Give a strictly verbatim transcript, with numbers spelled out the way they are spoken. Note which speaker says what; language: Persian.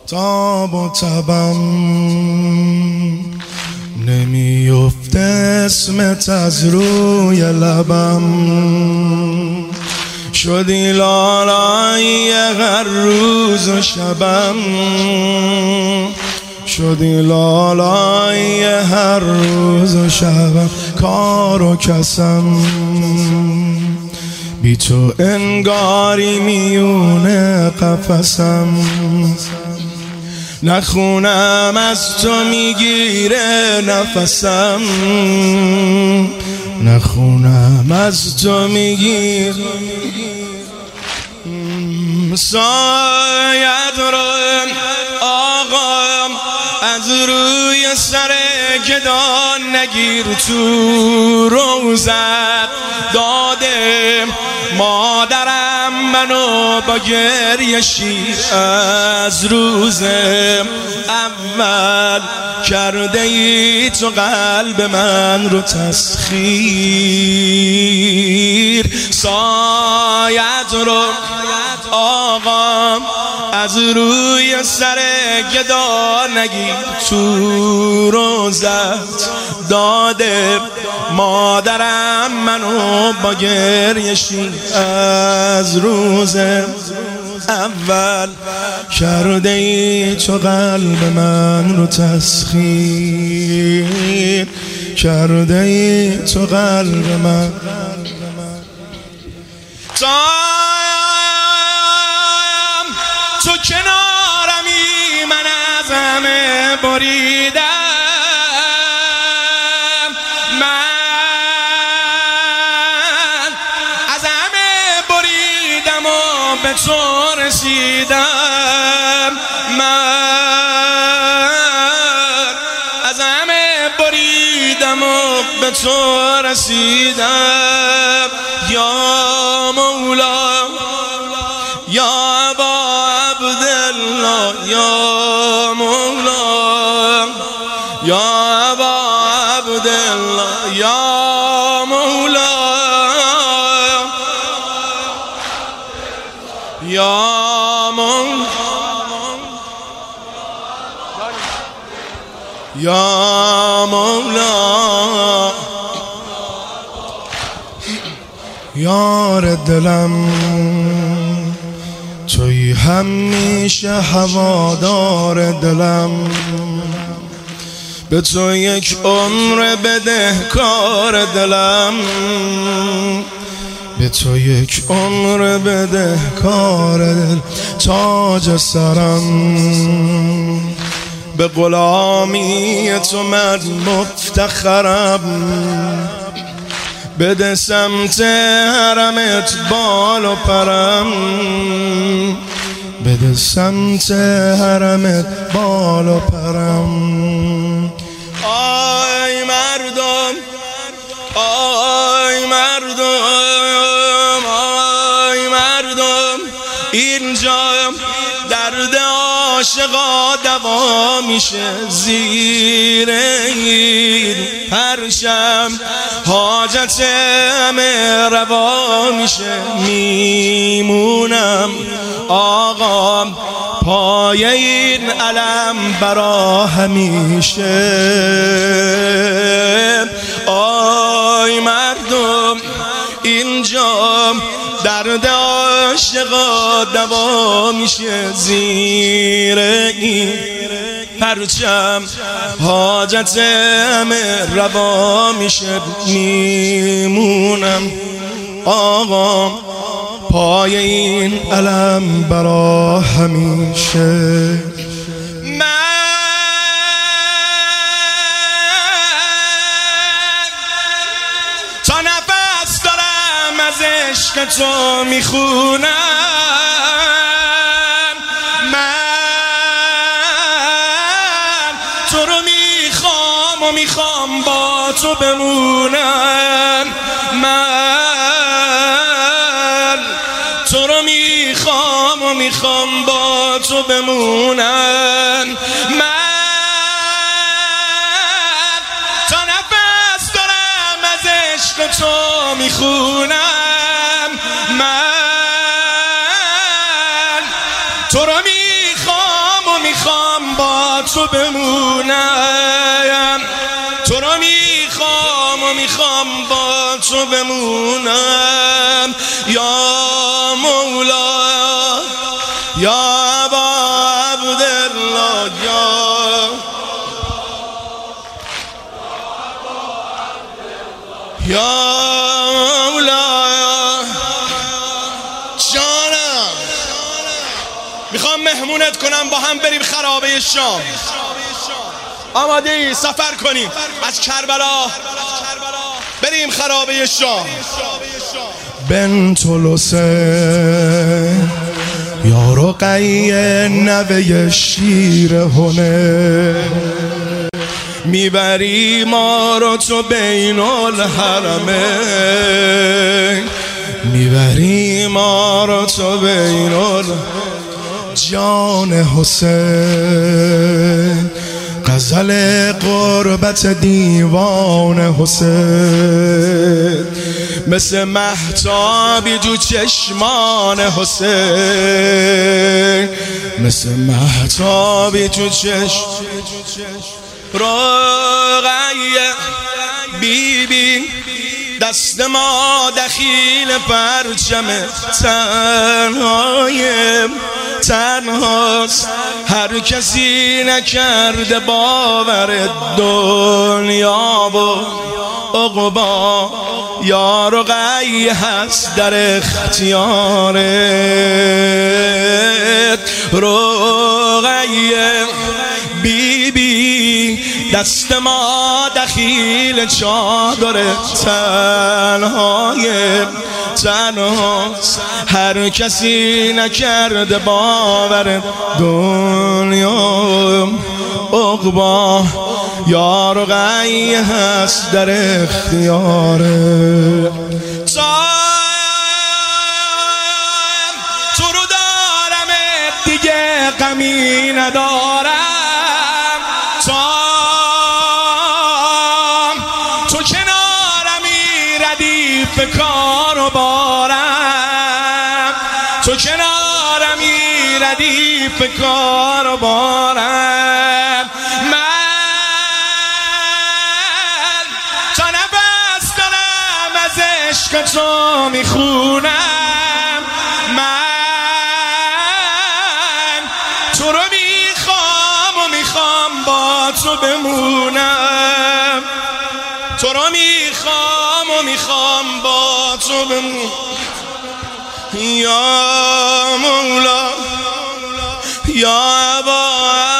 Speaker 1: تاب و تبم نمیفته اسمت از روی لبم، شدی لالای هر روز و شبم، شدی لالای هر روز و شبم. کار و کسم بی تو انگاری میونه قفسم، نخونم از تو میگیره نفسم، نخونم از تو میگیره. سایت رو آقا از روی سر گدان نگیر، تو روزت داده مادرم منو با گریه شیر، از روز اول کرده ای تو قلب من رو تسخیر. سایت رو آقا از روی سر گدا نگیر، تو روزت داده مادرم منو با گریه شیر، از روز اول کرده ای تو قلب من رو تسخیر، کرده ای تو قلب من. تو کنارمی من از همه بریدم، من از همه بریدم و به تو رسیدم، من از همه بریدم و به تو رسیدم. یا مولا یا یا مولا یا ابا عبدالله یا مولا یا مولا یا مولا یار دلم توی همیشه هوادار دلم، به تو یک عمر بدهکار دلم، به تو یک عمر بدهکار دل. تاج سرم به غلامی تو من مفتخرم، بده سمت حرمت بال و پرم، بده سمت حرمت بال و پرم. آی مردم آی مردم آی مردم، اینجا درد عاشقا دوا میشه، زیر این پرچم حاجت همه روا میشه. میمونم آقا پای این علم برا همیشه. آی مردم اینجا درد عاشقا دوا میشه، زیر این پرچم حاجت همه روا میشه. میمونم آقا پای این علم برا همیشه. تا نفس دارم از عشق تو میخونم، من تو رو میخوام و میخوام با تو بمونم، من تو رو میخوام و میخوام با تو بمونم، من تو میخونم، من تو رو میخوام و میخوام تو بمونم، تو رو میخوام و میخوام با تو بمونم. یا مولا یا ابا عبدالله یا یا مولا جانم، میخوام مهمونت کنم با هم بریم خرابه شام. آماده ای سفر کنیم از کربلا بریم خرابه شام. بنت الحسین یا رقیه نوه شیر هنه، میبری ما رو تو بین الحرمین، میبری ما رو تو بین الحرمین. جان حسین غزل قربت دیوان حسین، مثل مهتابی تو چشمان حسین، مثل مهتابی تو چشم. رقیه بیبی دست ما دخیل پرچم تنهایم، تنهاست هر کسی نکرده باور دنیا و عقبا. یا رقیه هست در اختیارت، رقیه بیبی دست ما دخیل چادر تنهایم، تنهاست هر کسی نکرده باور دنیا عقبا. یا رقیه هست در اختیاره. تو رو دارم دیگه غمی ندارم، تو کنارمی ردیف کار و بارم، تو کنارمی ردیف کار و بارم. من تا نفس دارم از عشق تو میخونم، من تو رو میخوام و میخوام با تو بمونم، تو رو میخوام و میخوام با تو بمونم. یا مولا یا ابا